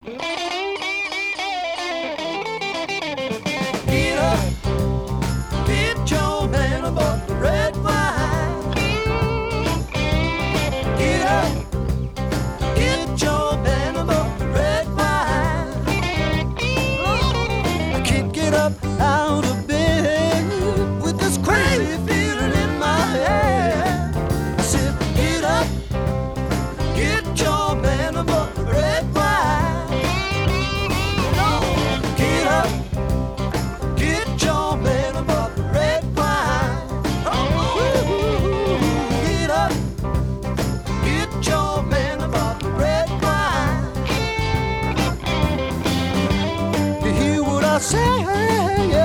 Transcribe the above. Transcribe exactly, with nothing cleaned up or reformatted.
Get up, get your man about the red wine. Get up, get your man about the red wine. I can't get up out of bed with this crazy feeling in my head. I said, get up, get your man about the red wine. Get up, get your man about the red wine. Get up, get your man about the red wine. You hear what I say?